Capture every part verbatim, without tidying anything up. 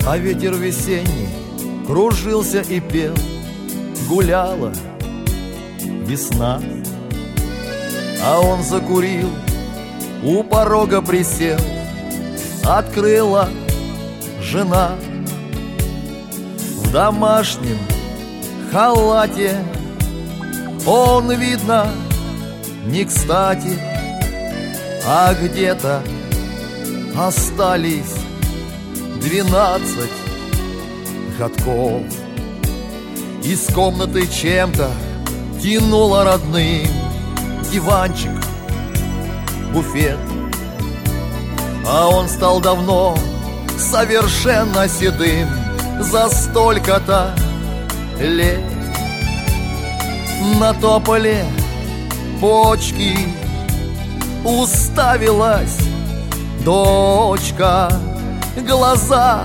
А ветер весенний кружился и пел, гуляла весна. А он закурил, у порога присел, открыла жена. В домашнем халате он, видно, не кстати, а где-то остались двенадцать годков. Из комнаты чем-то тянуло родным: диванчик, буфет. А он стал давно совершенно седым за столько-то лет. На тополе почки уставилась дочка. Глаза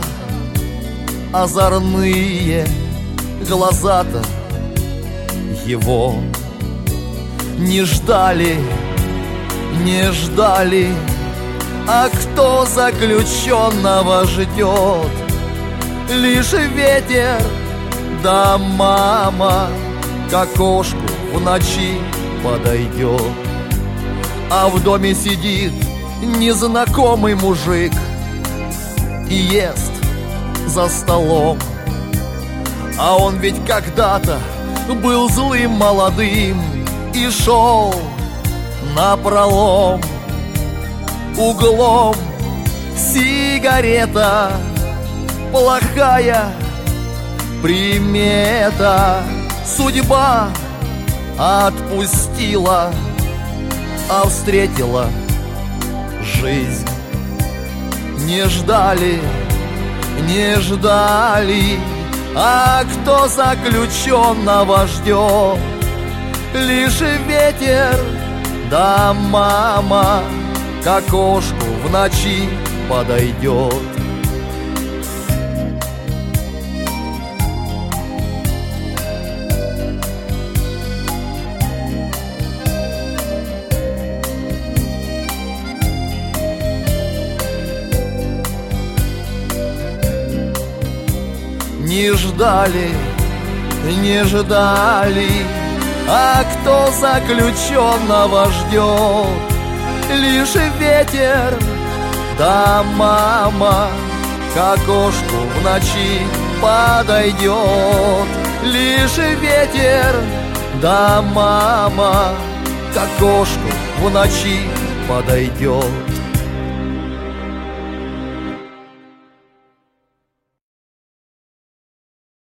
озорные, глаза-то его не ждали, не ждали. А кто заключенного ждет? Лишь ветер да мама к окошку в ночи подойдет. А в доме сидит незнакомый мужик и ест за столом. А он ведь когда-то был злым молодым и шел напролом. Углом сигарета, плохая примета. Судьба отпустила, а встретила жизнь. Не ждали, не ждали. А кто заключенного ждет? Лишь ветер да мама к окошку в ночи подойдет. Не ждали, не ждали. А кто заключенного ждет? Лишь ветер да мама к окошку в ночи подойдет. Лишь ветер да мама к окошку в ночи подойдет.